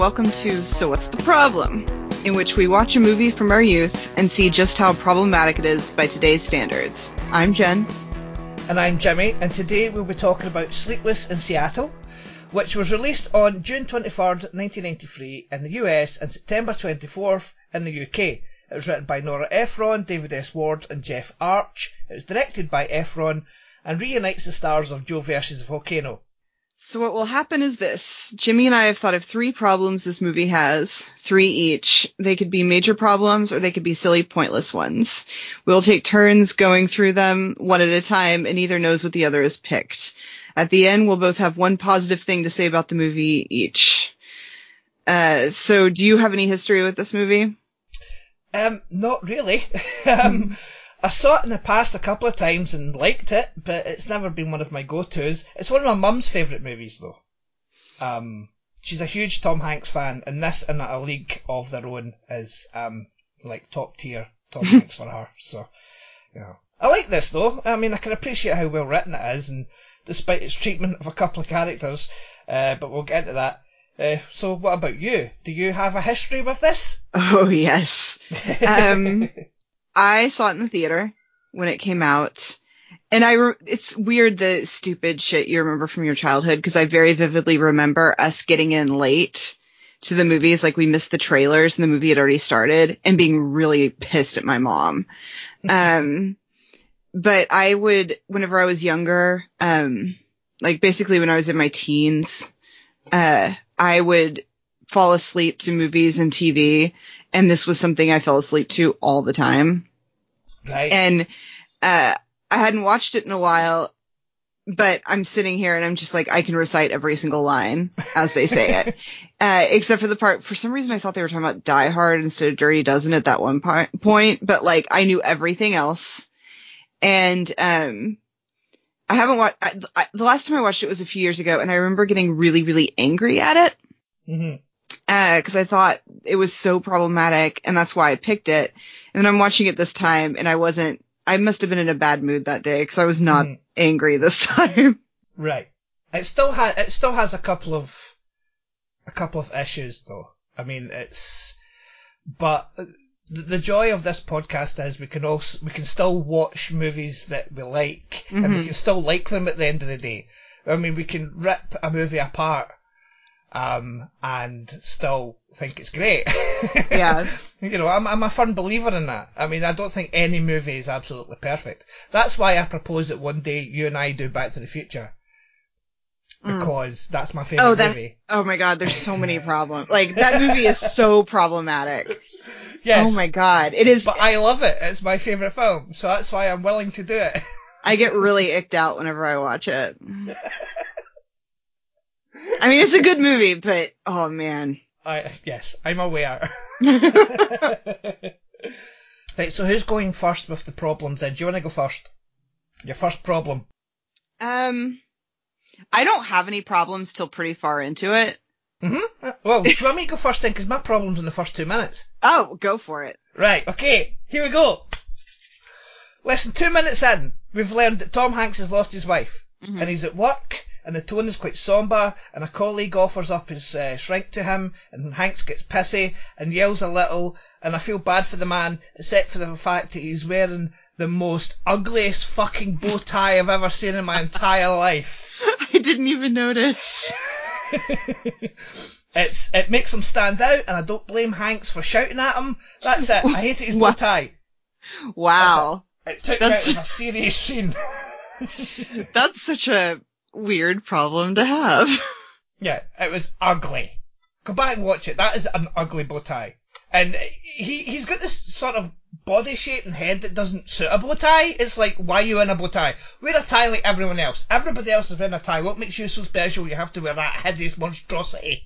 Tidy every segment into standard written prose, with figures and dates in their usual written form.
welcome to So What's the Problem?, in which we watch a movie from our youth and see just how problematic it is by today's standards. I'm Jen. And I'm Jimmy, and today we'll be talking about Sleepless in Seattle, which was released on June 23rd, 1993 in the US and September 24th in the UK. It was written by Nora Ephron, David S. Ward and Jeff Arch. It was directed by Ephron and reunites the stars of Joe vs. Volcano. So what will happen is this. Jimmy and I have thought of 3 problems this movie has. 3 each. They could be major problems or they could be silly, pointless ones. We'll take turns going through them one at a time, and neither knows what the other has picked. At the end, we'll both have one positive thing to say about the movie each. So do you have any history with this movie? Not really. I saw it in the past a couple of times and liked it, but it's never been one of my go-tos. It's one of my mum's favourite movies, though. She's a huge Tom Hanks fan, and this in A League of Their Own is like top tier Tom Hanks for her. So, you know, I like this though. I mean, I can appreciate how well written it is, and despite its treatment of a couple of characters, but we'll get into that. So, what about you? Do you have a history with this? Oh yes. I saw it in the theater when it came out, and it's weird the stupid shit you remember from your childhood, because I very vividly remember us getting in late to the movies, like we missed the trailers and the movie had already started, and being really pissed at my mom. But I would, whenever I was younger, like basically when I was in my teens, I would fall asleep to movies and TV, and this was something I fell asleep to all the time. Right. And I hadn't watched it in a while, but I'm sitting here and I'm just like, I can recite every single line as they say it. Except for the part, for some reason I thought they were talking about Die Hard instead of Dirty Dozen at that one point, but like I knew everything else. And I haven't watched, the last time I watched it was a few years ago, and I remember getting really, really angry at it. Mm-hmm. Cause I thought it was so problematic, and that's why I picked it. And then I'm watching it this time, and I must have been in a bad mood that day, cause I was not angry this time. Right. It still has a couple of issues though. I mean, but the joy of this podcast is we can still watch movies that we like, and we can still like them at the end of the day. I mean, we can rip a movie apart, and still think it's great. Yeah. You know, I'm a firm believer in that. I mean, I don't think any movie is absolutely perfect. That's why I propose that one day you and I do Back to the Future. Because that's my favourite movie. Oh my god, there's so many problems. Like, that movie is so problematic. Yes. Oh my god, it is. But I love it. It's my favourite film, so that's why I'm willing to do it. I get really icked out whenever I watch it. I mean, it's a good movie, but oh man. Yes, I'm aware. Right, so who's going first with the problems then? Do you want to go first? Your first problem. I don't have any problems till pretty far into it. Mm-hmm. Well, do you want me to go first then? Because my problem's in the first 2 minutes. Oh, go for it. Right, okay, here we go. Less than 2 minutes in, we've learned that Tom Hanks has lost his wife, and he's at work, and the tone is quite sombre, and a colleague offers up his shrink to him, and Hanks gets pissy and yells a little, and I feel bad for the man, except for the fact that he's wearing the most ugliest fucking bow tie I've ever seen in my entire life. I didn't even notice. It makes him stand out, and I don't blame Hanks for shouting at him. That's it. I hated his bow tie. Wow. It took me out of a serious scene. That's such a weird problem to have. Yeah, it was ugly. Go back and watch it. That is an ugly bow tie. And he's got this sort of body shape and head that doesn't suit a bow tie. It's like, why are you in a bow tie? Wear a tie like everyone else. Everybody else is wearing a tie. What makes you so special you have to wear that hideous monstrosity?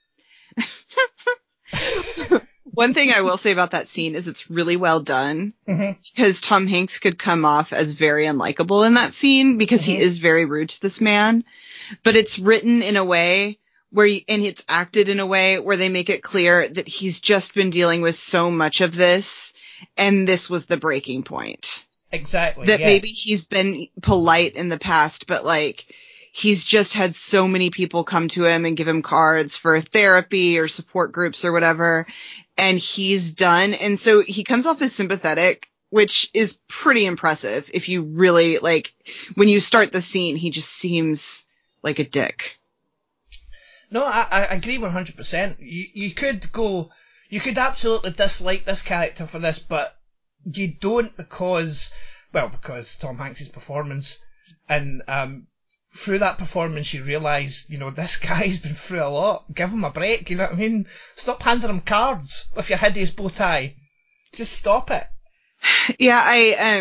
One thing I will say about that scene is it's really well done, because Tom Hanks could come off as very unlikable in that scene, because he is very rude to this man, but it's written in a way and it's acted in a way where they make it clear that he's just been dealing with so much of this, and this was the breaking point. Exactly. That maybe he's been polite in the past, but like, he's just had so many people come to him and give him cards for therapy or support groups or whatever. And he's done. And so he comes off as sympathetic, which is pretty impressive. If you really when you start the scene, he just seems like a dick. No, I agree 100%. You could absolutely dislike this character for this, but you don't because Tom Hanks' performance, and through that performance you realise, this guy's been through a lot. Give him a break, you know what I mean? Stop handing him cards with your hideous bow tie. Just stop it. Yeah,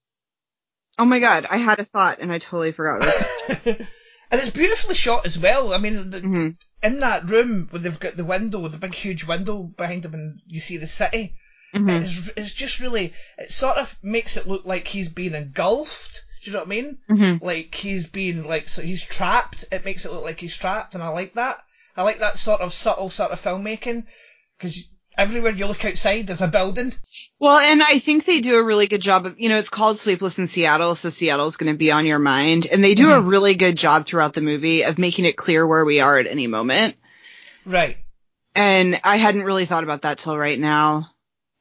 oh my god, I had a thought and I totally forgot it. And it's beautifully shot as well. I mean, in that room where they've got the window, the big huge window behind them, and you see the city, it's just really, it sort of makes it look like he's been engulfed. Do you know what I mean? Like he's been so he's trapped. It makes it look like he's trapped, and I like that. I like that sort of subtle sort of filmmaking, because everywhere you look outside there's a building. Well, and I think they do a really good job of, it's called Sleepless in Seattle, so Seattle's going to be on your mind. And they do a really good job throughout the movie of making it clear where we are at any moment. Right. And I hadn't really thought about that till right now.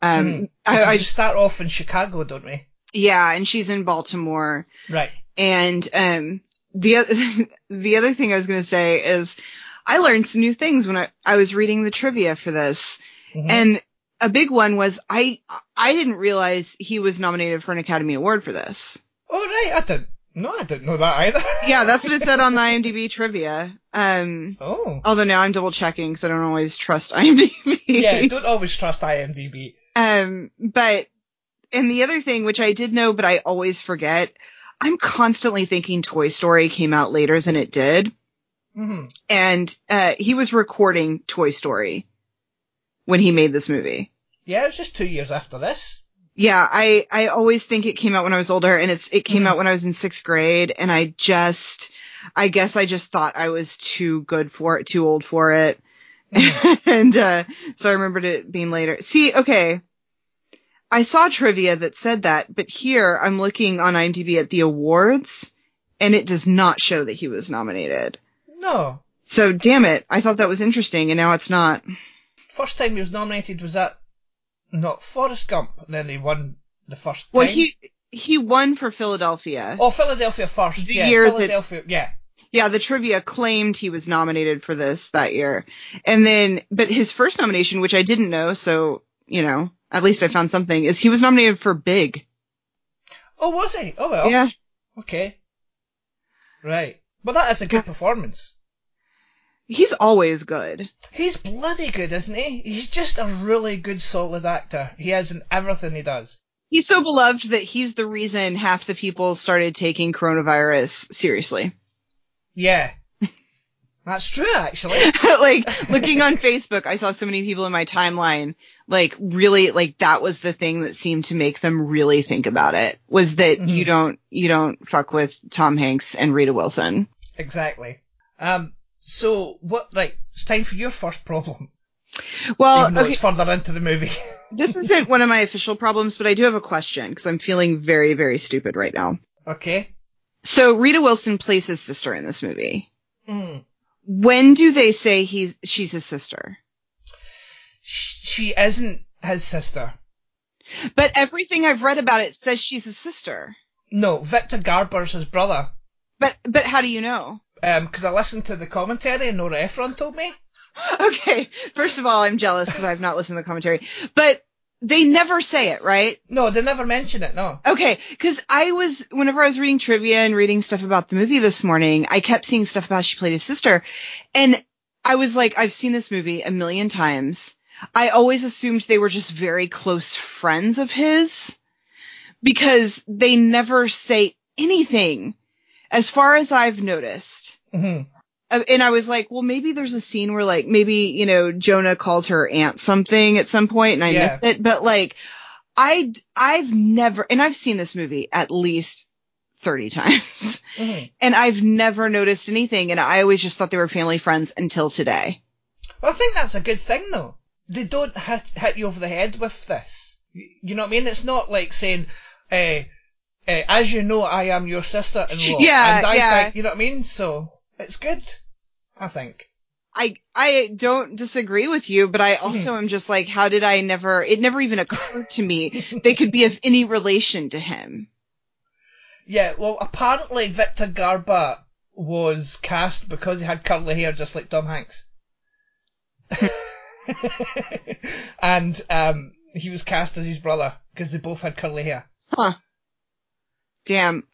I just start off in Chicago, don't we? Yeah, and she's in Baltimore. Right. And the other thing I was going to say is I learned some new things when I was reading the trivia for this. And a big one was I didn't realize he was nominated for an Academy Award for this. Oh, right. I didn't know that either. Yeah, that's what it said on the IMDb trivia. Although now I'm double checking because I don't always trust IMDb. Yeah, don't always trust IMDb. But, and the other thing, which I did know, but I always forget, I'm constantly thinking Toy Story came out later than it did. And, he was recording Toy Story when he made this movie. Yeah, it was just 2 years after this. Yeah, I always think it came out when I was older, and it came out when I was in 6th grade, and I guess I just thought I was too old for it. And, so I remembered it being later. See, okay. I saw trivia that said that, but here I'm looking on IMDb at the awards, and it does not show that he was nominated. No. So, damn it. I thought that was interesting, and now it's not. First time he was nominated was that not Forrest Gump, and then he won the first time. Well, he won for Philadelphia. Oh, Philadelphia first. Yeah, the trivia claimed he was nominated for this that year. And then, but his first nomination, which I didn't know, so, at least I found something, is he was nominated for Big. Oh, was he? Oh, well. Yeah. Okay. Right. But that is a good performance. He's always good. He's bloody good, isn't he? He's just a really good, solid actor. He is in everything he does. He's so beloved that he's the reason half the people started taking coronavirus seriously. Yeah. That's true, actually. Looking on Facebook, I saw so many people in my timeline, really, that was the thing that seemed to make them really think about it, was that you don't fuck with Tom Hanks and Rita Wilson. Exactly. So, it's time for your first problem. Well, even though it's further into the movie. This isn't one of my official problems, but I do have a question, because I'm feeling very, very stupid right now. Okay. So, Rita Wilson plays his sister in this movie. When do they say she's his sister? She isn't his sister. But everything I've read about it says she's his sister. No, Victor Garber's his brother. But how do you know? Because I listened to the commentary and Nora Ephron told me. Okay, first of all, I'm jealous because I've not listened to the commentary. But they never say it, right? No, they never mention it, no. Okay, because whenever I was reading trivia and reading stuff about the movie this morning, I kept seeing stuff about she played his sister. And I was like, I've seen this movie a million times. I always assumed they were just very close friends of his because they never say anything as far as I've noticed. And I was like, well, maybe there's a scene where maybe, Jonah calls her aunt something at some point and I missed it. But I've never, and I've seen this movie at least 30 times and I've never noticed anything. And I always just thought they were family friends until today. Well, I think that's a good thing though. They don't hit you over the head with this. You know what I mean? It's not like saying, as you know, I am your sister-in-law. Yeah, and I yeah. think, you know what I mean? So, it's good, I think. I don't disagree with you, but I also am just like, how did it never even occurred to me they could be of any relation to him. Yeah, well, apparently Victor Garba was cast because he had curly hair just like Tom Hanks. And he was cast as his brother because they both had curly hair. Huh. Damn,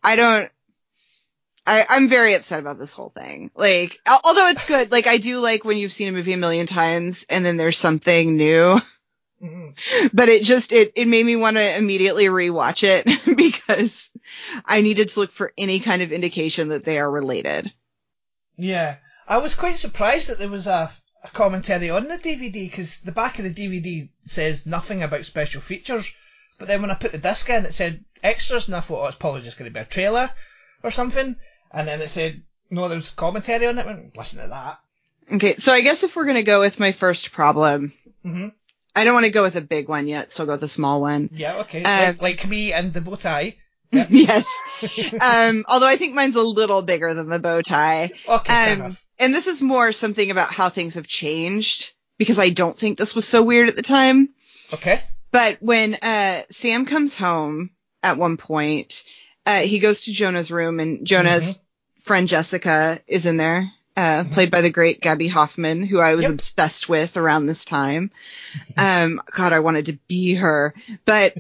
I'm very upset about this whole thing. Like, although it's good, like, I do like when you've seen a movie a million times and then there's something new. Mm-hmm. But it made me want to immediately rewatch it because I needed to look for any kind of indication that they are related. Yeah. I was quite surprised that there was a commentary on the DVD because the back of the DVD says nothing about special features. But then when I put the disc in, it said extras, and I thought, oh, it's probably just going to be a trailer or something. And then it said, no, there's commentary on it. I went, listen to that. Okay, so I guess if we're going to go with my first problem, I don't want to go with a big one yet, so I'll go with a small one. Yeah, okay. Like me and the bow tie. Yep. Yes. Although I think mine's a little bigger than the bow tie. Okay, fair enough. And this is more something about how things have changed, because I don't think this was so weird at the time. Okay. But when Sam comes home at one point, he goes to Jonah's room, and Jonah's friend Jessica is in there, played by the great Gabby Hoffman, who I was obsessed with around this time. God, I wanted to be her. But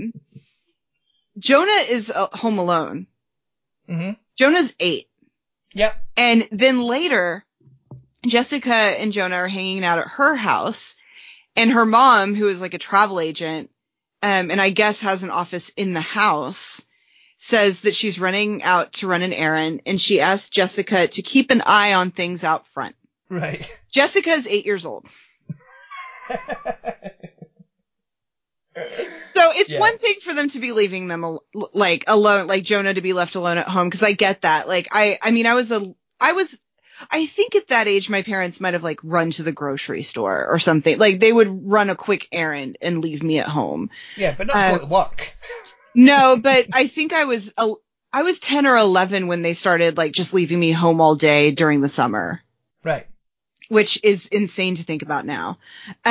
Jonah is home alone. Mm-hmm. Jonah's 8. Yep. And then later, Jessica and Jonah are hanging out at her house, and her mom, who is like a travel agent, and I guess has an office in the house, says that she's running out to run an errand, and she asks Jessica to keep an eye on things out front. Right. Jessica is 8 years old. So it's one thing for them to be leaving them like alone, like Jonah to be left alone at home, because I get that. Like I think at that age my parents might have like run to the grocery store or something. Like they would run a quick errand and leave me at home. Yeah, but not go to work. No, but I think I was 10 or 11 when they started like just leaving me home all day during the summer. Right. Which is insane to think about now.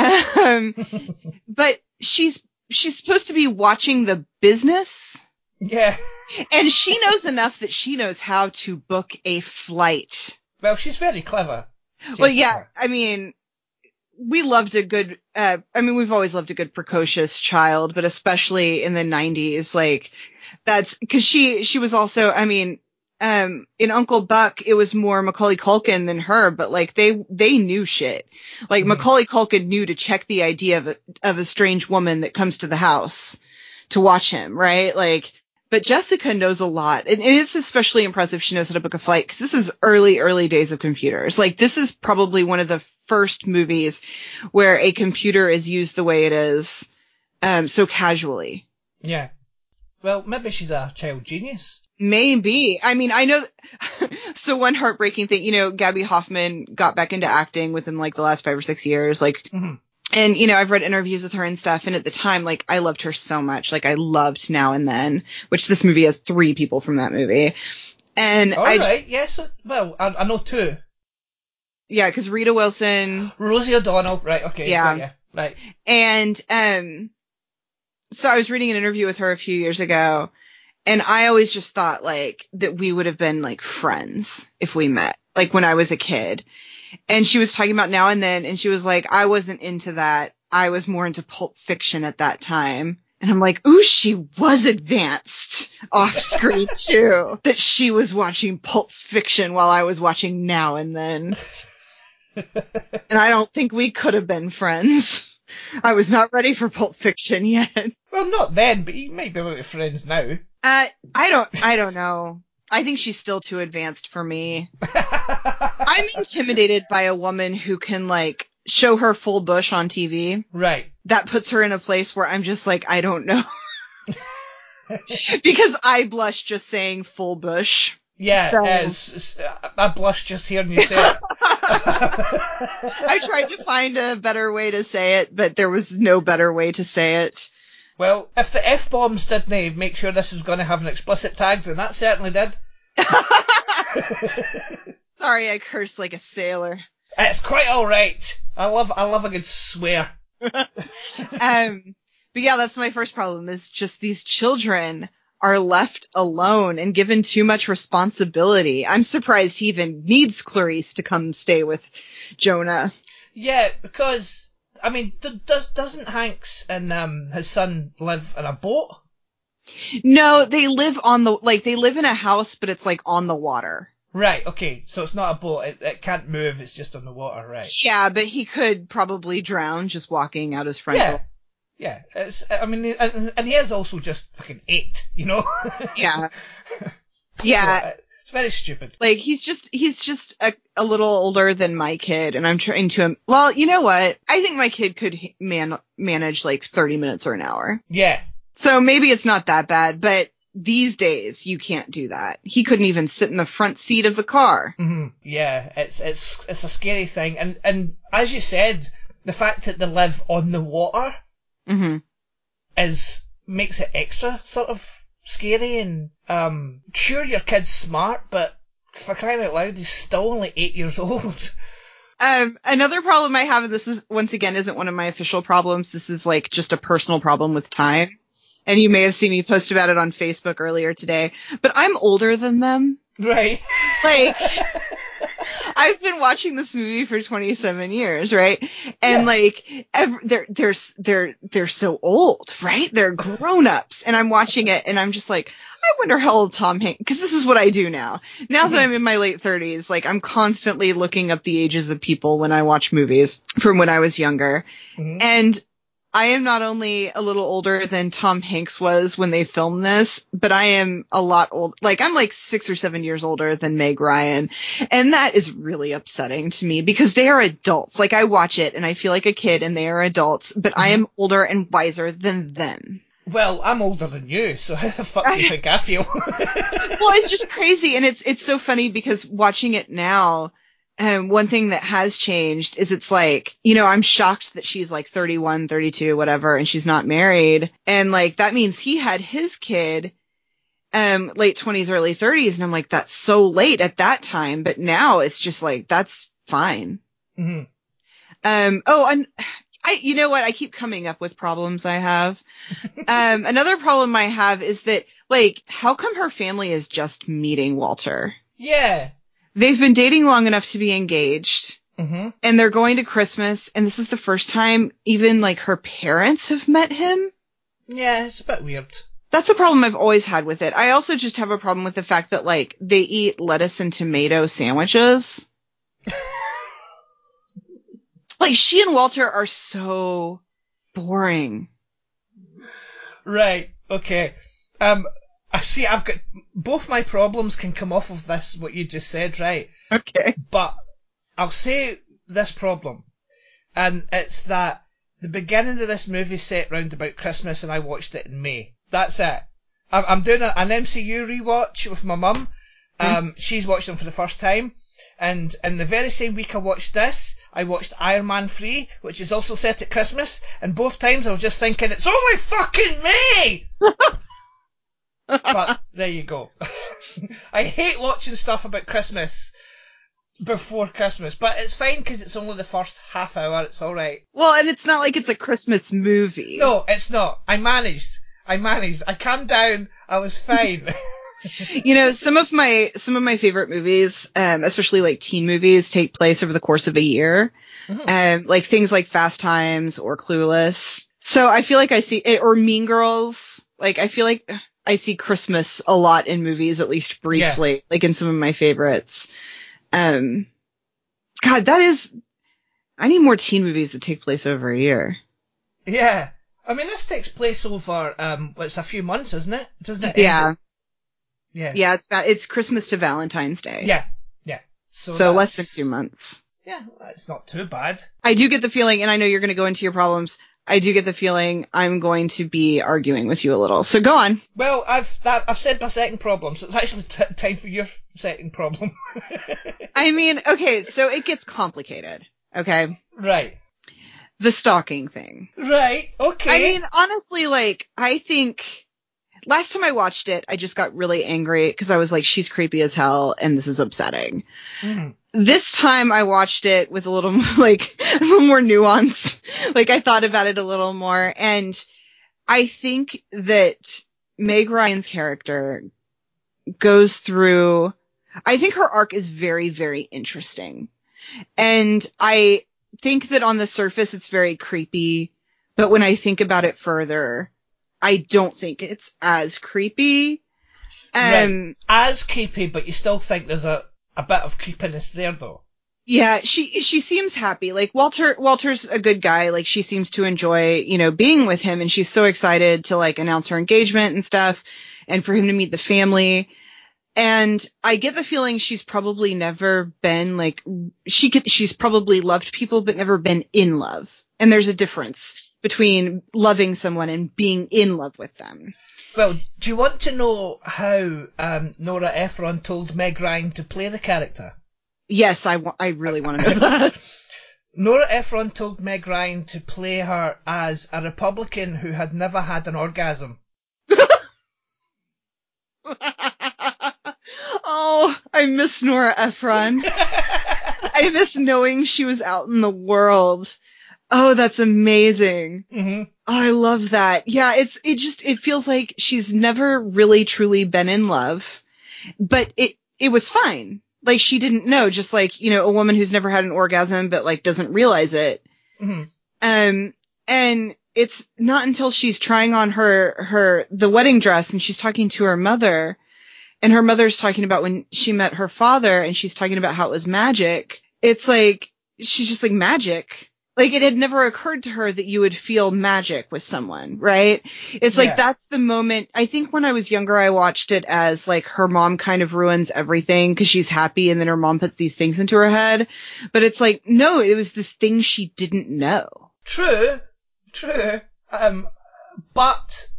But she's supposed to be watching The Business. Yeah. And she knows enough that she knows how to book a flight. Well, she's very clever. Well, yeah, I mean, we've always loved a good precocious child, but especially in the 90s, like, that's, cause she was also, I mean, in Uncle Buck, it was more Macaulay Culkin than her, but like, they knew shit. Like, Macaulay Culkin knew to check the idea of a strange woman that comes to the house to watch him, right? Like, but Jessica knows a lot. And it's especially impressive she knows how to book a flight, because this is early days of computers. Like, this is probably one of the first movies where a computer is used the way it is, so casually. Yeah. Well, maybe she's a child genius. Maybe. I mean, I know. So one heartbreaking thing, you know, Gabby Hoffman got back into acting within like the last 5 or 6 years. Like, and, you know, I've read interviews with her and stuff. And at the time, like, I loved her so much. Like, I loved Now and Then, which this movie has 3 people from that movie. And right. Yes. Well, I know 2. Yeah, because Rita Wilson. Rosie O'Donnell. Right. Okay. Yeah. Right. And, so I was reading an interview with her a few years ago, and I always just thought like that we would have been like friends if we met, like when I was a kid. And she was talking about Now and Then, and she was like, I wasn't into that. I was more into Pulp Fiction at that time. And I'm like, ooh, she was advanced off screen too. That she was watching Pulp Fiction while I was watching Now and Then. And I don't think we could have been friends. I was not ready for Pulp Fiction yet. Well, not then, but you might be able to be friends now. I don't know. I think she's still too advanced for me. I'm intimidated by a woman who can like show her full bush on TV. Right. That puts her in a place where I'm just like, I don't know. Because I blush just saying full bush. Yeah, so. I blush just hearing you say it. I tried to find a better way to say it, but there was no better way to say it. Well, if the F-bombs didn't make sure this was going to have an explicit tag, then that certainly did. Sorry, I cursed like a sailor. It's quite alright. I love a good swear. But yeah, that's my first problem, is just these children are left alone and given too much responsibility. I'm surprised he even needs Clarice to come stay with Jonah. Yeah, because, I mean, doesn't Hanks and his son live in a boat? No, they live they live in a house, but it's like on the water. Right, okay, so it's not a boat, it can't move, it's just on the water, right? Yeah, but he could probably drown just walking out his front door. Yeah, and he is also just fucking 8, you know? Yeah. Yeah. It's very stupid. Like, he's just a little older than my kid, and I'm trying to, well, you know what? I think my kid could manage like 30 minutes or an hour. Yeah. So maybe it's not that bad, but these days you can't do that. He couldn't even sit in the front seat of the car. Mm-hmm. Yeah, it's a scary thing, and as you said, the fact that they live on the water makes it extra sort of scary. And sure, your kid's smart, but for crying out loud, he's still only 8 years old. Another problem I have, and this is once again isn't one of my official problems. This is like just a personal problem with time. And you may have seen me post about it on Facebook earlier today, but I'm older than them. Right. Like, I've been watching this movie for 27 years, right? And like, they're so old, right? They're grown-ups. And I'm watching it and I'm just like, I wonder how old Tom Hanks, because this is what I do now. Now that I'm in my late 30s, like, I'm constantly looking up the ages of people when I watch movies from when I was younger. Mm-hmm. And I am not only a little older than Tom Hanks was when they filmed this, but I am a lot old. Like, I'm like 6 or 7 years older than Meg Ryan. And that is really upsetting to me because they are adults. Like, I watch it and I feel like a kid and they are adults, but I am older and wiser than them. Well, I'm older than you, so how the fuck do you think I feel? Well, it's just crazy. And it's so funny because watching it now, one thing that has changed is it's like, you know, I'm shocked that she's like 31, 32, whatever, and she's not married. And like, that means he had his kid, late 20s, early 30s. And I'm like, that's so late at that time. But now it's just like, that's fine. Mm-hmm. And you know what? I keep coming up with problems I have. Another problem I have is that, like, how come her family is just meeting Walter? Yeah. They've been dating long enough to be engaged, and they're going to Christmas, and this is the first time even, like, her parents have met him. Yeah, it's a bit weird. That's a problem I've always had with it. I also just have a problem with the fact that, like, they eat lettuce and tomato sandwiches. Like, she and Walter are so boring. Right, okay. I see, I've got, both my problems can come off of this, what you just said, right? Okay. But I'll say this problem, and it's that the beginning of this movie set round about Christmas and I watched it in May. That's it. I'm doing an MCU rewatch with my mum. She's watching them for the first time. And in the very same week I watched this, I watched Iron Man 3, which is also set at Christmas, and both times I was just thinking, it's only fucking May! But there you go. I hate watching stuff about Christmas before Christmas, but it's fine because it's only the first half hour, it's alright. Well, and it's not like it's a Christmas movie. No, it's not. I managed. I calmed down. I was fine. You know, some of my favorite movies, especially like teen movies, take place over the course of a year. Like things like Fast Times or Clueless. So I feel like I see it, or Mean Girls. Like, I feel like I see Christmas a lot in movies, at least briefly, like in some of my favorites. God, I need more teen movies that take place over a year. Yeah. I mean, this takes place over, it's a few months, isn't it? Doesn't it? Yeah. Yeah. Yeah, it's Christmas to Valentine's Day. Yeah. So less than 2 months. Yeah, it's not too bad. I do get the feeling, and I know you're going to go into your problems, I do get the feeling I'm going to be arguing with you a little. So go on. Well, I've said my second problem, so it's actually time for your second problem. I mean, okay, so it gets complicated. Okay. Right. the stalking thing. Right, okay. I mean, honestly, like, I think last time I watched it, I just got really angry because I was like, she's creepy as hell and this is upsetting. Mhm. This time I watched it with a little like a little more nuance. Like I thought about it a little more, and I think that Meg Ryan's character goes through. I think her arc is very, very interesting, and I think that on the surface it's very creepy, but when I think about it further, I don't think it's as creepy. Right. As creepy, but you still think there's a bit of creepiness there, though. Yeah, she seems happy. Like Walter's a good guy. Like she seems to enjoy, being with him, and she's so excited to like announce her engagement and stuff and for him to meet the family. And I get the feeling she's probably never been like she's probably loved people but never been in love. And there's a difference between loving someone and being in love with them. Well, do you want to know how Nora Ephron told Meg Ryan to play the character? Yes, I really want to know that. Nora Ephron told Meg Ryan to play her as a Republican who had never had an orgasm. Oh, I miss Nora Ephron. I miss knowing she was out in the world. Oh, that's amazing. Mm-hmm. Oh, I love that. Yeah, it feels like she's never really truly been in love, but it was fine. Like she didn't know, just like, a woman who's never had an orgasm, but like doesn't realize it. Mm-hmm. And it's not until she's trying on the wedding dress and she's talking to her mother, and her mother's talking about when she met her father and she's talking about how it was magic. It's like, she's just like, magic. Like it had never occurred to her that you would feel magic with someone, right? It's like, that's the moment. I think when I was younger, I watched it as like her mom kind of ruins everything because she's happy and then her mom puts these things into her head. But it's like, no, it was this thing she didn't know. True. But,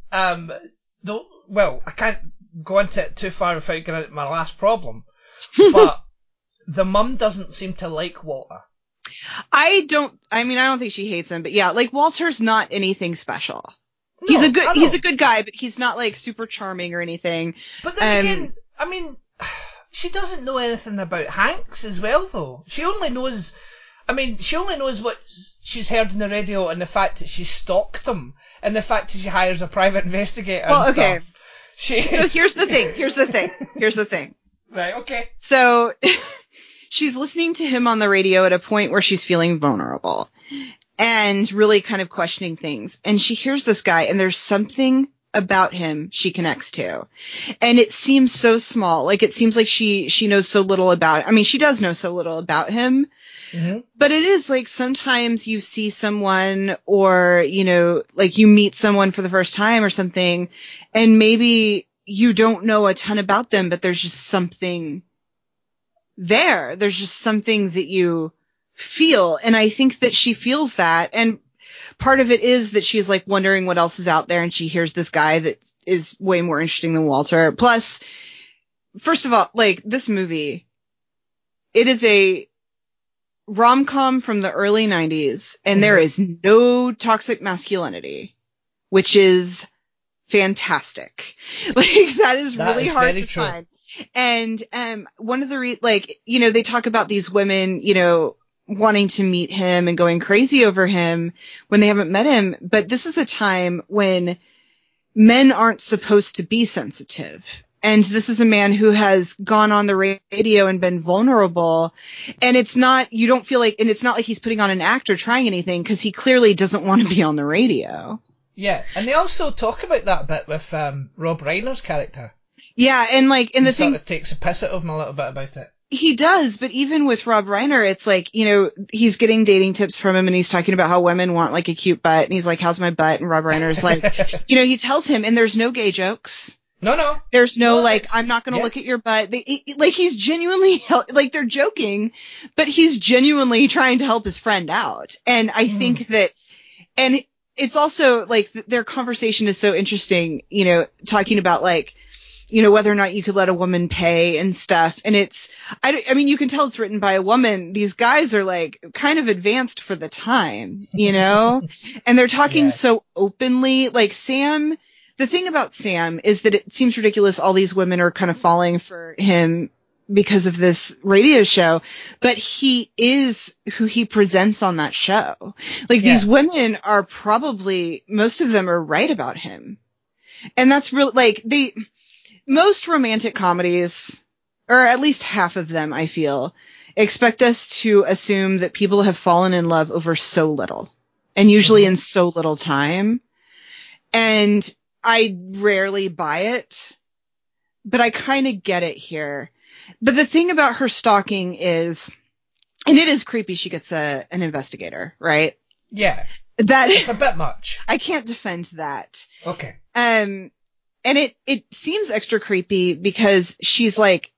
well, I can't go into it too far without getting into my last problem. But the mum doesn't seem to like Walter. I don't think she hates him, but yeah, like Walter's not anything special. No, he's a good guy, but he's not like super charming or anything. But then again, I mean, she doesn't know anything about Hanks as well, though. She only knows what she's heard on the radio and the fact that she stalked him and the fact that she hires a private investigator. Well, okay. So here's the thing. Right, okay. So she's listening to him on the radio at a point where she's feeling vulnerable and really kind of questioning things. And she hears this guy and there's something about him she connects to. And it seems so small. Like it seems like she knows so little about, she does know so little about him. Mm-hmm. But it is like sometimes you see someone or, like you meet someone for the first time or something and maybe you don't know a ton about them, but there's just something there. There's just something that you feel. And I think that she feels that. And part of it is that she's like wondering what else is out there. And she hears this guy that is way more interesting than Walter. Plus, first of all, like this movie, it is a rom-com from the early 90s. And there is no toxic masculinity, which is fantastic. Like that is really hard to find. And one of the they talk about these women, wanting to meet him and going crazy over him when they haven't met him. But this is a time when men aren't supposed to be sensitive. And this is a man who has gone on the radio and been vulnerable. And it's not like he's putting on an act or trying anything because he clearly doesn't want to be on the radio. Yeah. And they also talk about that bit with Rob Reiner's character. Yeah, and like in the thing, sort of takes a piss at him a little bit about it. He does, but even with Rob Reiner, it's like, he's getting dating tips from him and he's talking about how women want like a cute butt and he's like, how's my butt? And Rob Reiner's like, he tells him, and there's no gay jokes. No. There's no I'm not going to look at your butt. He's genuinely, like they're joking, but he's genuinely trying to help his friend out. And I think that, and it's also like their conversation is so interesting, talking about like, whether or not you could let a woman pay and stuff. And I mean, you can tell it's written by a woman. These guys are like kind of advanced for the time, and they're talking so openly. Like Sam, the thing about Sam is that it seems ridiculous. All these women are kind of falling for him because of this radio show, but he is who he presents on that show. Like these women are probably, most of them are right about him. And that's really like most romantic comedies, or at least half of them, I feel, expect us to assume that people have fallen in love over so little, and usually in so little time. And I rarely buy it, but I kind of get it here. But the thing about her stalking is, and it is creepy, she gets an investigator, right? Yeah. It's a bit much. I can't defend that. Okay. And it seems extra creepy because she's like,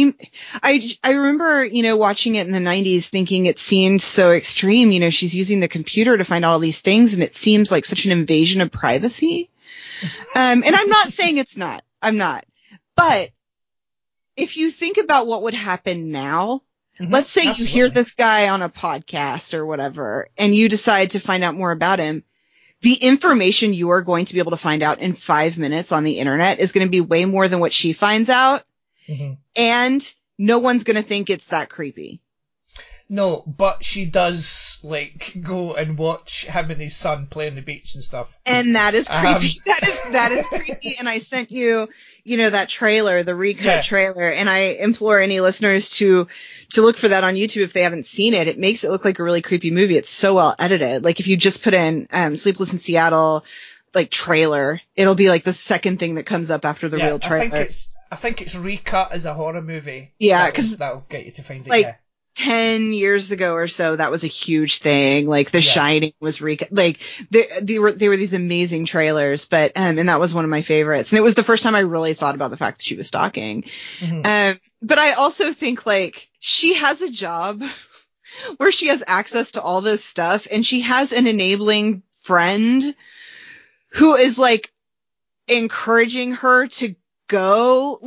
I remember, watching it in the 90s thinking it seemed so extreme. She's using the computer to find all these things, and it seems like such an invasion of privacy. And I'm not saying it's not. I'm not. But if you think about what would happen now, let's say you hear this guy on a podcast or whatever, and you decide to find out more about him. The information you are going to be able to find out in 5 minutes on the internet is going to be way more than what she finds out. And no one's going to think it's that creepy. No, but she does, go and watch him and his son play on the beach and stuff. And that is creepy. That is creepy. And I sent you, that trailer, the recut trailer, and I implore any listeners to look for that on YouTube if they haven't seen it. It makes it look like a really creepy movie. It's so well edited. Like if you just put in Sleepless in Seattle, trailer, it'll be like the second thing that comes up after the real trailer. I think it's recut as a horror movie. Yeah, because that'll get you to find it. 10 years ago or so, that was a huge thing. Like The Shining was they were these amazing trailers, but and that was one of my favorites. And it was the first time I really thought about the fact that she was stalking. But I also think she has a job where she has access to all this stuff, and she has an enabling friend who is encouraging her to go.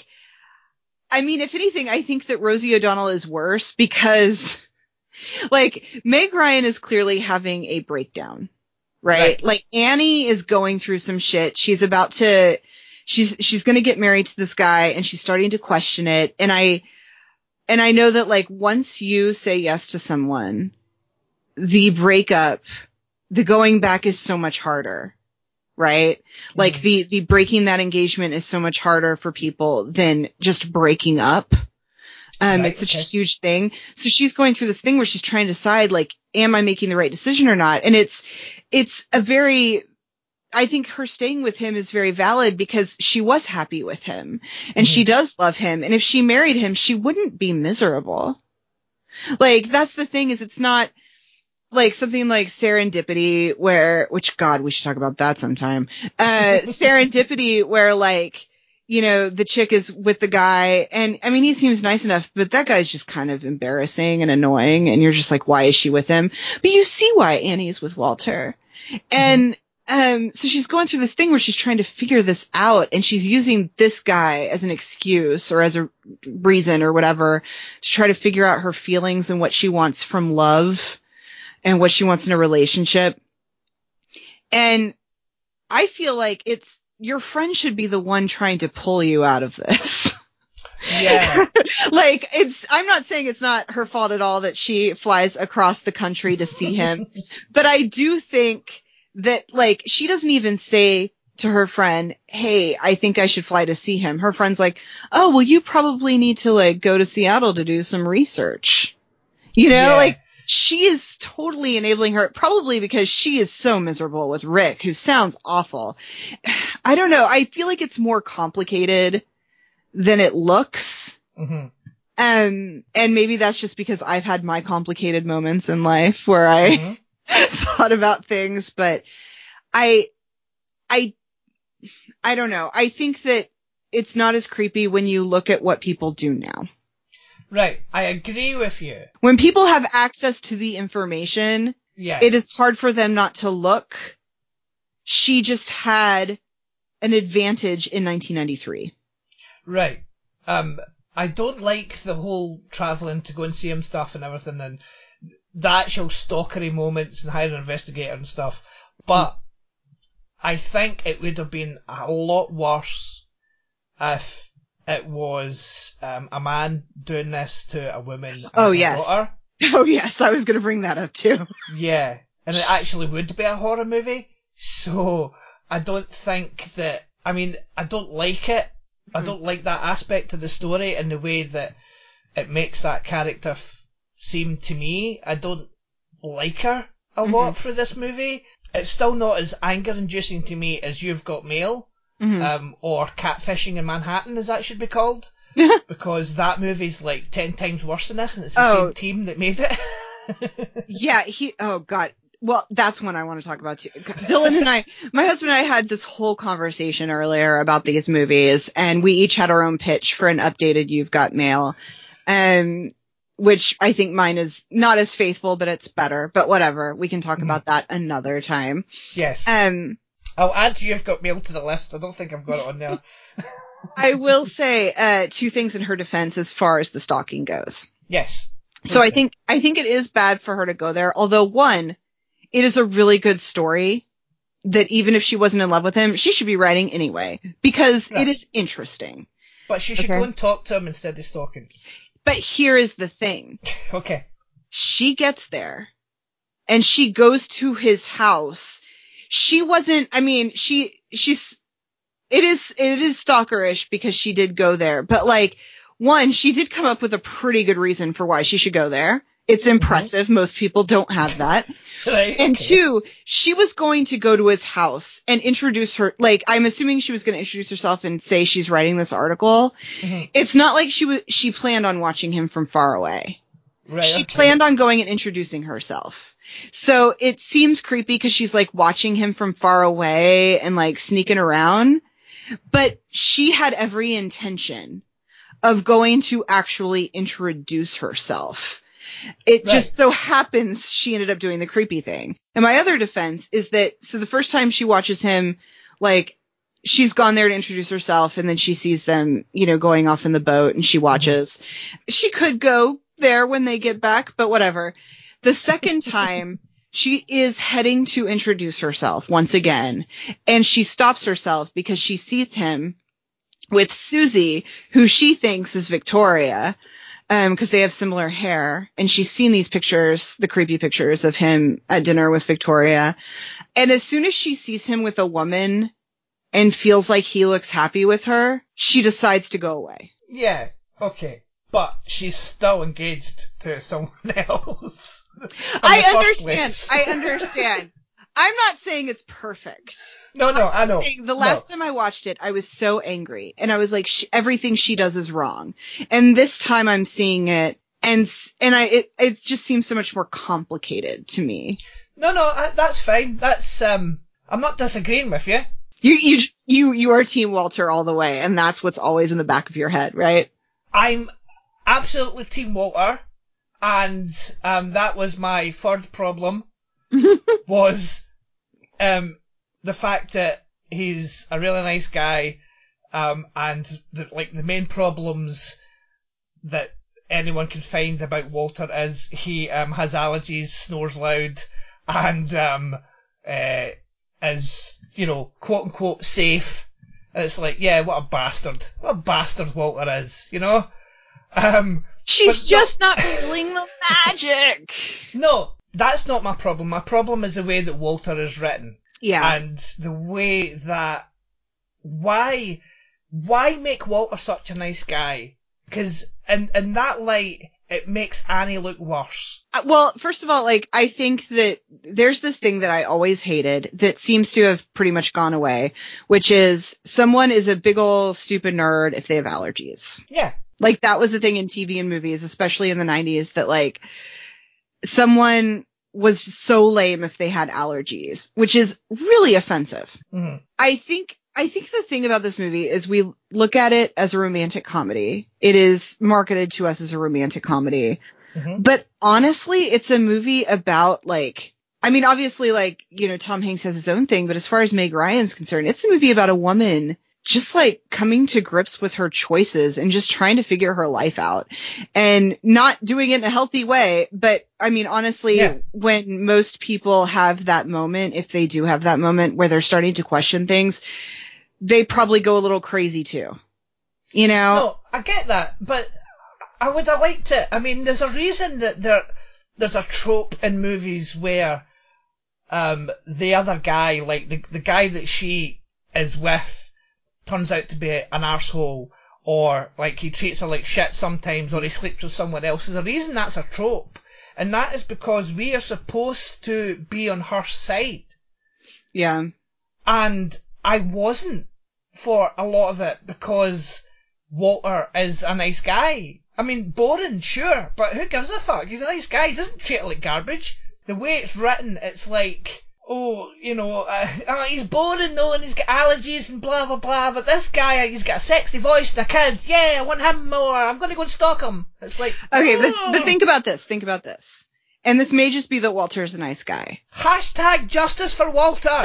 I mean, if anything, I think that Rosie O'Donnell is worse because, Meg Ryan is clearly having a breakdown, right? Annie is going through some shit. She's about to, she's going to get married to this guy, and she's starting to question it. And I know that, once you say yes to someone, the breakup, the going back is so much harder. Right? The breaking that engagement is so much harder for people than just breaking up. It's such a huge thing. So she's going through this thing where she's trying to decide, am I making the right decision or not? And it's I think her staying with him is very valid because she was happy with him and she does love him. And if she married him, she wouldn't be miserable. That's the thing, is it's not something like Serendipity which God, we should talk about that sometime. Serendipity where the chick is with the guy, and I mean, he seems nice enough, but that guy's just kind of embarrassing and annoying, and you're just like, why is she with him? But you see why Annie's with Walter. And, so she's going through this thing where she's trying to figure this out, and she's using this guy as an excuse or as a reason or whatever to try to figure out her feelings and what she wants from love and what she wants in a relationship. And I feel like your friend should be the one trying to pull you out of this. Yeah. I'm not saying it's not her fault at all that she flies across the country to see him, but I do think that she doesn't even say to her friend, hey, I think I should fly to see him. Her friend's like, oh, well, you probably need to go to Seattle to do some research. She is totally enabling her, probably because she is so miserable with Rick, who sounds awful. I don't know. I feel like it's more complicated than it looks. And maybe that's just because I've had my complicated moments in life where I thought about things, but I don't know. I think that it's not as creepy when you look at what people do now. Right, I agree with you. When people have access to the information, it is hard for them not to look. She just had an advantage in 1993. Right. I don't like the whole travelling to go and see him stuff and everything, and the actual stalkery moments and hiring an investigator and stuff. But I think it would have been a lot worse if it was a man doing this to a woman and her daughter. Oh yes, I was going to bring that up too. Yeah, and it actually would be a horror movie. So I don't think that. I mean, I don't like it. I don't like that aspect of the story and the way that it makes that character seem to me. I don't like her a lot for this movie. It's still not as anger-inducing to me as You've Got Mail, or Catfishing in Manhattan, as that should be called, because that movie's like 10 times worse than this, and it's the same team that made it. Yeah, oh god. Well, that's one I want to talk about too. Dylan and my husband and I had this whole conversation earlier about these movies, and we each had our own pitch for an updated You've Got Mail, which I think mine is not as faithful, but it's better. But whatever, we can talk about that another time. Yes. I'll add You've Got Mail to the list. I don't think I've got it on there. I will say 2 things in her defense as far as the stalking goes. Yes. So I think it is bad for her to go there. Although one, it is a really good story that even if she wasn't in love with him, she should be writing anyway, because it is interesting. But she should go and talk to him instead of stalking. But here is the thing. Okay. She gets there and she goes to his house. She wasn't, I mean, it is stalkerish because she did go there, but like, one, she did come up with a pretty good reason for why she should go there. It's impressive. Most people don't have that. Right, and 2, she was going to go to his house and introduce her. Like, I'm assuming she was going to introduce herself and say she's writing this article. It's not like she planned on watching him from far away. Right, she planned on going and introducing herself. So it seems creepy because she's like watching him from far away and like sneaking around. But she had every intention of going to actually introduce herself. It just so happens she ended up doing the creepy thing. And my other defense is that, so the first time she watches him, like, she's gone there to introduce herself, and then she sees them, going off in the boat, and she watches. She could go there when they get back, but whatever. The second time, she is heading to introduce herself once again, and she stops herself because she sees him with Susie, who she thinks is Victoria, because they have similar hair, and she's seen these pictures, the creepy pictures of him at dinner with Victoria. And as soon as she sees him with a woman and feels like he looks happy with her, she decides to go away. Yeah, okay. But she's still engaged to someone else. I understand. I'm not saying it's perfect. No, I know. The last time I watched it, I was so angry, and I was like, everything she does is wrong. And this time I'm seeing it, and it just seems so much more complicated to me. No, that's fine. That's I'm not disagreeing with you. You are Team Walter all the way, and that's what's always in the back of your head, right? I'm absolutely Team Walter, and that was my third problem. Was the fact that he's a really nice guy, and the main problems that anyone can find about Walter is he has allergies, snores loud, and is, quote unquote safe. And it's like, yeah, what a bastard Walter is, She's just not feeling the magic. No, that's not my problem. My problem is the way that Walter is written. Yeah. And the way that... Why make Walter such a nice guy? Because in that light, it makes Annie look worse. Well, first of all, I think that there's this thing that I always hated that seems to have pretty much gone away, which is someone is a big ol' stupid nerd if they have allergies. Yeah. That was the thing in TV and movies, especially in the 90s, that someone was so lame if they had allergies, which is really offensive. Mm-hmm. I think the thing about this movie is we look at it as a romantic comedy. It is marketed to us as a romantic comedy. Mm-hmm. But honestly, it's a movie about obviously Tom Hanks has his own thing, but as far as Meg Ryan's concerned, it's a movie about a woman just like coming to grips with her choices and just trying to figure her life out and not doing it in a healthy way. But I mean, honestly, when most people have that moment, if they do have that moment where they're starting to question things, they probably go a little crazy too. You know? No, I get that, but I would have liked it. I mean, there's a reason that there's a trope in movies where the other guy, like the guy that she is with, turns out to be an arsehole, or like he treats her like shit sometimes, or he sleeps with someone else. There's a reason that's a trope, and that is because we are supposed to be on her side. Yeah. And I wasn't for a lot of it because Walter is a nice guy. I mean, boring, sure, but who gives a fuck? He's a nice guy. He doesn't treat her like garbage. The way it's written, it's like, he's boring though, and he's got allergies and blah blah blah, but this guy, he's got a sexy voice and a kid. Yeah, I want him more. I'm going to go and stalk him. It's like, okay, but think about this. And this may just be that Walter's a nice guy. Hashtag justice for Walter.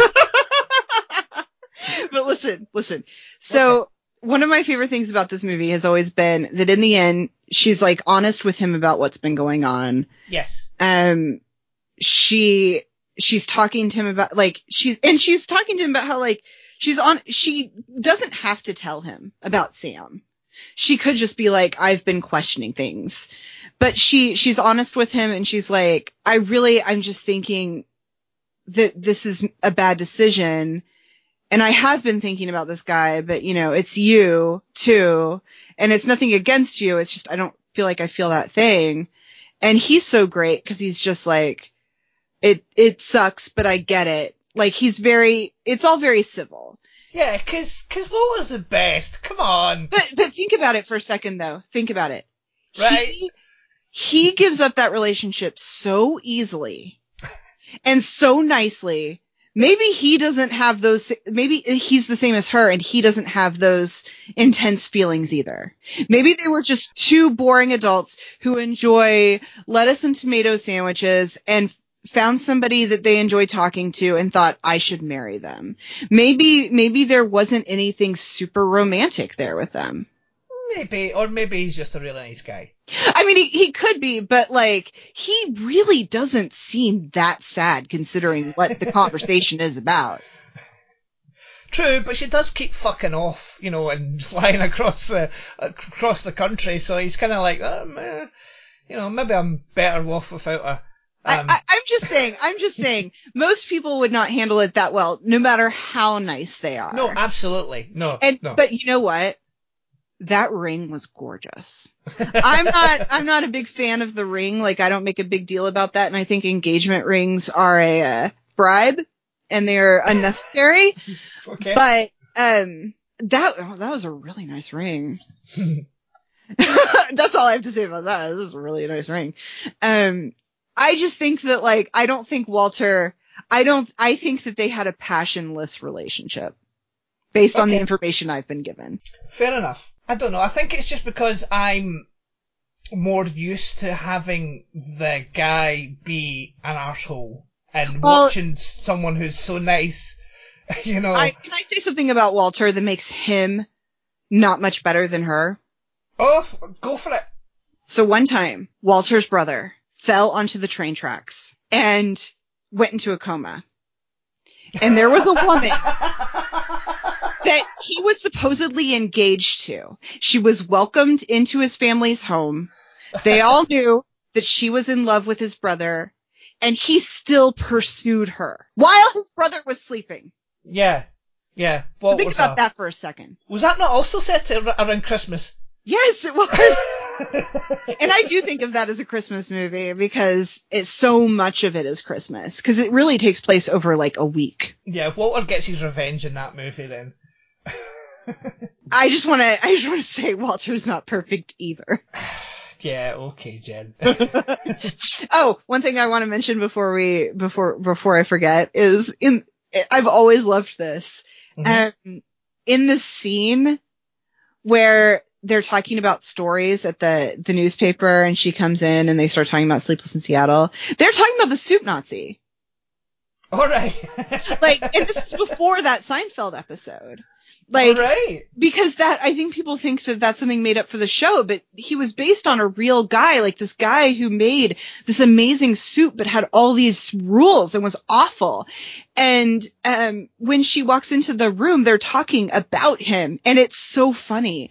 But listen. So okay. One of my favorite things about this movie has always been that in the end, she's like honest with him about what's been going on. Yes. She's talking to him about she's talking to him about how like she doesn't have to tell him about Sam. She could just be like, I've been questioning things, but she's honest with him, and she's like, I'm just thinking that this is a bad decision. And I have been thinking about this guy, but it's you too. And it's nothing against you. It's just, I don't feel like I feel that thing. And he's so great because he's just like, it sucks, but I get it. Like it's all very civil. Yeah, cause what was the best? Come on. But think about it for a second though. Think about it. Right. He gives up that relationship so easily and so nicely. Maybe he doesn't have those, maybe he's the same as her and he doesn't have those intense feelings either. Maybe they were just two boring adults who enjoy lettuce and tomato sandwiches and found somebody that they enjoy talking to and thought, I should marry them. Maybe there wasn't anything super romantic there with them. Maybe he's just a really nice guy. I mean, he could be, but like, he really doesn't seem that sad considering what the conversation is about. True, but she does keep fucking off, and flying across the country. So he's kind of like, maybe I'm better off without her. I'm just saying, most people would not handle it that well, no matter how nice they are. No, absolutely, no. But you know what? That ring was gorgeous. I'm not a big fan of the ring. Like, I don't make a big deal about that. And I think engagement rings are a bribe and they're unnecessary. Okay. But, that was a really nice ring. That's all I have to say about that. This is a really nice ring. I just think that like, I think that they had a passionless relationship based on the information I've been given. Fair enough. I don't know. I think it's just because I'm more used to having the guy be an arsehole and watching someone who's so nice, Can I say something about Walter that makes him not much better than her? Oh, go for it. So one time, Walter's brother fell onto the train tracks and went into a coma. And there was a woman that he was supposedly engaged to. She was welcomed into his family's home. They all knew that she was in love with his brother, and he still pursued her while his brother was sleeping. Yeah. So think about that for a second. Was that not also set around Christmas? Yes, it was. And I do think of that as a Christmas movie because so much of it is Christmas because it really takes place over like a week. Yeah, Walter gets his revenge in that movie then. I just want to say Walter's not perfect either. Yeah, okay, Jen. Oh, one thing I want to mention before I forget is I've always loved this. Mm-hmm. In the scene where they're talking about stories at the newspaper and she comes in and they start talking about Sleepless in Seattle, they're talking about the Soup Nazi. All right. And this is before that Seinfeld episode. Like, right. Because that, I think people think that that's something made up for the show, but he was based on a real guy, like this guy who made this amazing soup, but had all these rules and was awful. And, when she walks into the room, they're talking about him, and it's so funny.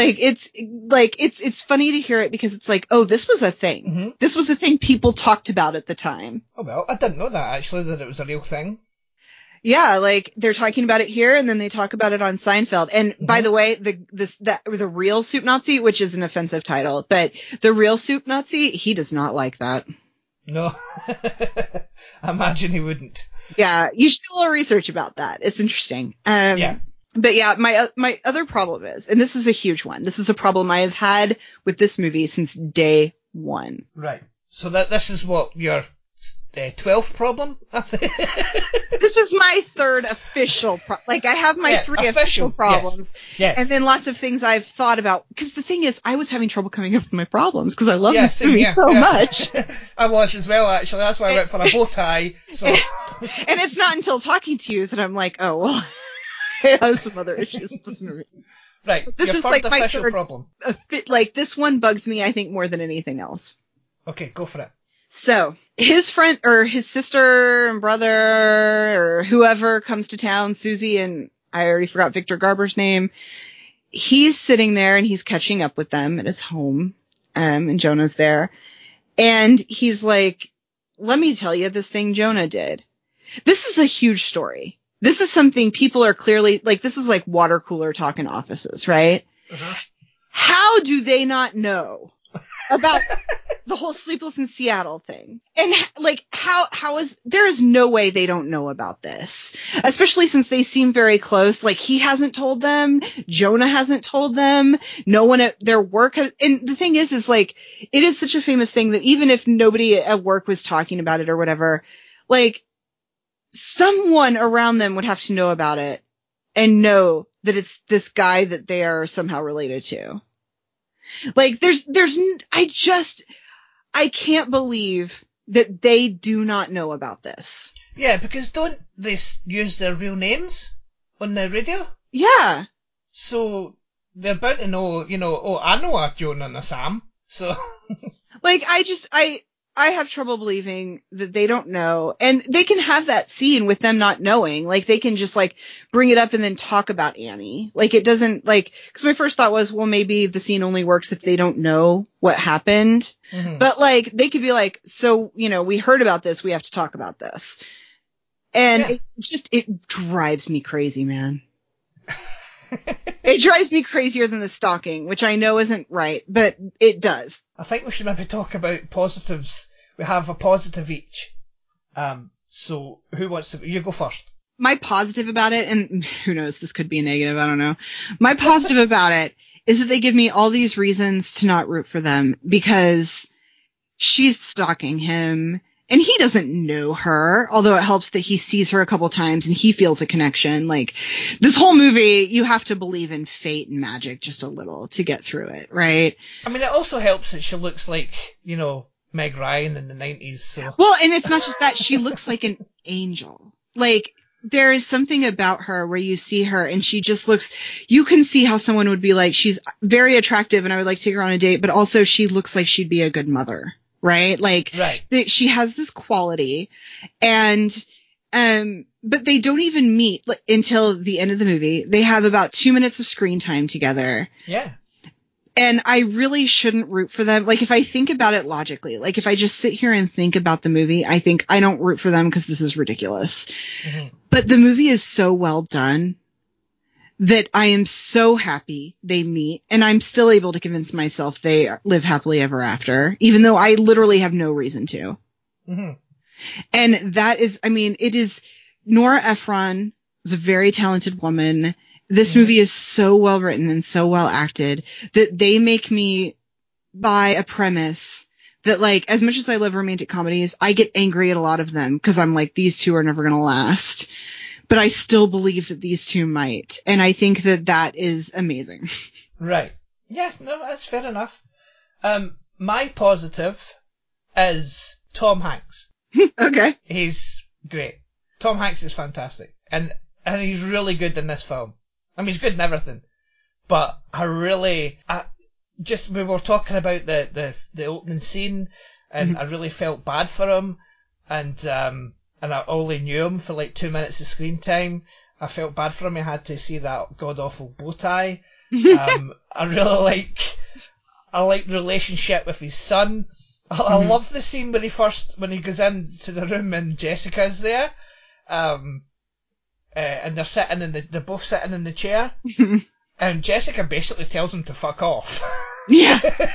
It's funny to hear it because it's like, oh, this was a thing. Mm-hmm. This was a thing people talked about at the time. Oh, well, I didn't know that, actually, that it was a real thing. Yeah, like they're talking about it here, and then they talk about it on Seinfeld. And by the way, the real Soup Nazi, which is an offensive title, but the real Soup Nazi, he does not like that. No, I imagine he wouldn't. Yeah, you should do a little research about that. It's interesting. Yeah. But yeah, my other problem is, and this is a huge one. This is a problem I have had with this movie since day one. Right. So this is what your 12th problem? This is my third official I have my three official problems. Yes. And then lots of things I've thought about. Because the thing is, I was having trouble coming up with my problems because I love this movie so much. I was as well, actually. That's why I went for a bow tie. So. And it's not until talking to you that I'm like, oh, well, I have some other issues with this movie. Right. This your is third like my official third problem. This one bugs me, I think, more than anything else. Okay, go for it. So, his friend, or his sister and brother, or whoever comes to town, Susie, and I already forgot Victor Garber's name, he's sitting there and he's catching up with them at his home, and Jonah's there, and he's like, let me tell you this thing Jonah did. This is a huge story. This is something people are clearly, this is like water cooler talk in offices, right? Uh-huh. How do they not know about the whole Sleepless in Seattle thing? And there is no way they don't know about this, especially since they seem very close. Like, he hasn't told them, Jonah hasn't told them, no one at their work has. And the thing is it is such a famous thing that even if nobody at work was talking about it or whatever, someone around them would have to know about it and know that it's this guy that they are somehow related to. I can't believe that they do not know about this. Yeah, because don't they use their real names on the radio? Yeah. So they're bound to know, I know a Jonah and a Sam, so. I have trouble believing that they don't know, and they can have that scene with them not knowing. They can just bring it up and then talk about Annie. It doesn't because my first thought was, well, maybe the scene only works if they don't know what happened. Mm-hmm. But they could be so, we heard about this, we have to talk about this. And it drives me crazy, man. It drives me crazier than the stalking, which I know isn't right, but it does. I think we should maybe talk about positives. We have a positive each. So who wants to? You go first. My positive about it, and who knows, this could be a negative, I don't know. My positive about it is that they give me all these reasons to not root for them, because she's stalking him. And he doesn't know her, although it helps that he sees her a couple times and he feels a connection. This whole movie, you have to believe in fate and magic just a little to get through it, right? I mean, it also helps that she looks like, Meg Ryan in the 90s, so. Well, and it's not just that. She looks like an angel. There is something about her where you see her and she just looks, you can see how someone would be she's very attractive and I would like to take her on a date, but also she looks like she'd be a good mother. Right? Right. She has this quality, and, but they don't even meet until the end of the movie. They have about 2 minutes of screen time together. Yeah. And I really shouldn't root for them. If I think about it logically, if I just sit here and think about the movie, I think I don't root for them because this is ridiculous. Mm-hmm. But the movie is so well done that I am so happy they meet, and I'm still able to convince myself they live happily ever after, even though I literally have no reason to. Mm-hmm. And that is, it is, Nora Ephron is a very talented woman. This movie is so well written and so well acted that they make me buy a premise that, as much as I love romantic comedies, I get angry at a lot of them because I'm these two are never going to last. But I still believe that these two might. And I think that is amazing. Right. Yeah, no, that's fair enough. My positive is Tom Hanks. Okay. He's great. Tom Hanks is fantastic. And he's really good in this film. I mean, he's good in everything. But we were talking about the opening scene, and I really felt bad for him, and I only knew him for like 2 minutes of screen time. I felt bad for him. He had to see that god awful bow tie. I really like the relationship with his son. I love the scene when he goes into the room and Jessica's there, and they're both sitting in the chair, and Jessica basically tells him to fuck off. Yeah.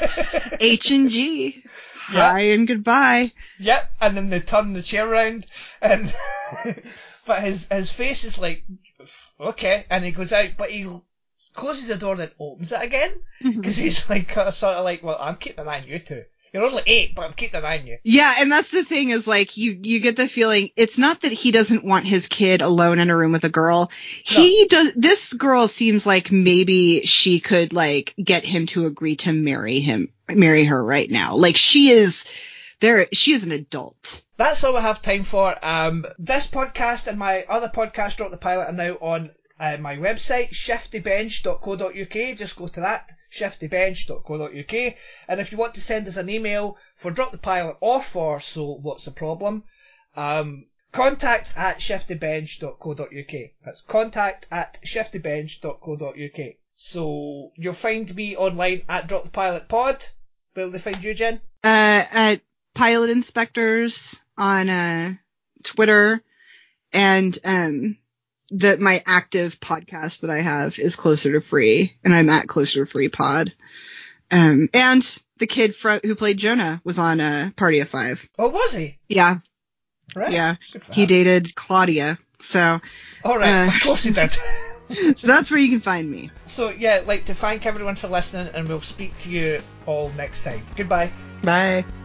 H&G. Hi and goodbye. Yep, and then they turn the chair around, and but his face is like, okay, and he goes out, but he closes the door, then opens it again, because he's like sort of like, well, I'm keeping an eye on you two. You're only 8, but I'm keeping an eye on you. Yeah, and that's the thing is like you get the feeling it's not that he doesn't want his kid alone in a room with a girl. He does. This girl seems like maybe she could like get him to agree to marry her right now. Like she is an adult. That's all we have time for. This podcast and my other podcast, Drop the Pilot, are now on my website, shiftybench.co.uk. Just go to that, shiftybench.co.uk. And if you want to send us an email for Drop the Pilot or for So What's the Problem, contact at shiftybench.co.uk. That's contact at shiftybench.co.uk. So you'll find me online at Drop the Pilot Pod. Where will they find you, Jen? At Pilot Inspectors on Twitter, and my active podcast that I have is Closer to Free, and I'm at Closer to Free Pod. And the kid who played Jonah was on Party of Five. Oh, was he? Yeah. Right. Yeah. He dated Claudia. So. All right. Of course he did. So that's where you can find me. So yeah, I'd like to thank everyone for listening, and we'll speak to you all next time. Goodbye. Bye.